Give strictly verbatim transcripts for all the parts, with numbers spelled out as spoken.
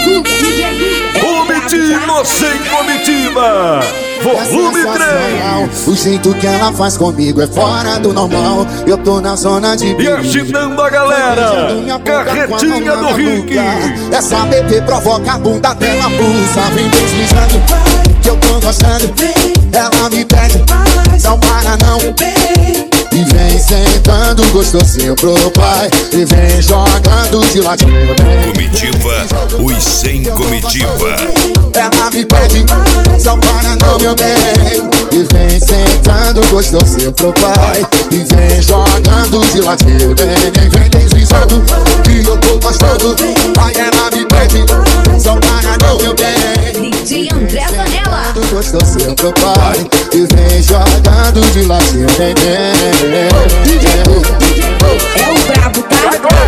Guga, D J Guga. Comitiva sem comitiva. Volume três. O jeito que ela faz comigo é fora do normal. Eu tô na zona de E agitando a galera, carretinha do Rick. Essa bebê provoca a bunda dela, pulsa. Vem deslizando, que eu tô gostando. Ela me pede, não para não. E vem sentando gostosinho pro pai. E vem jogando de ladinho. Comitiva, os sem comitiva. Ela me pede, não para não, meu bem. E vem sentando gostosinho pro pai. E vem jogando de ladinho. Vem, vem deslizando, que eu tô gostando. Aí ela me pede, não para não, meu bem. D J André Zanella. Gostosinho pro pai. E vem jogando de ladinho. Vem, vem. D J Guga, D J Guga. É o brabo, tá?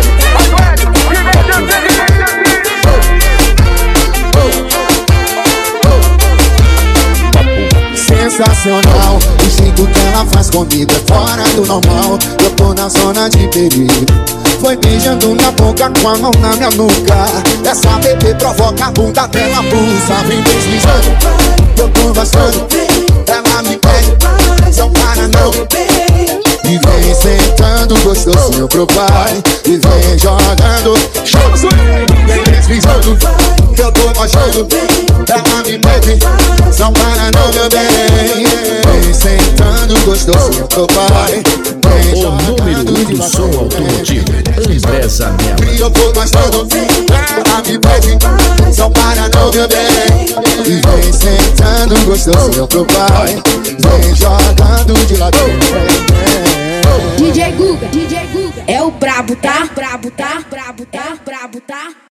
Sensacional, o jeito que ela faz comigo é fora do normal. Eu tô na zona de perigo. Foi beijando na boca com a mão na minha nuca. Essa bebê provoca a bunda dela, pulsa. Vem deslizando, eu tô gostando. Ela me pede, não para não. E vem sentando gostosinho pro pai. E vem jogando, vem deslizando, que eu tô gostando. Ela me pede, não para não, meu bem. Vem sentando gostosinho pro pai. Vem O número um do som automotivo, André Zanella. E eu tô gostando, ela me pede, não para não, meu bem. E vem sentando gostosinho pro pai. Vem jogando de ladinho. D J Guga, D J Guga. É o brabo, tá? Brabo, tá? Brabo, tá? Brabo, tá?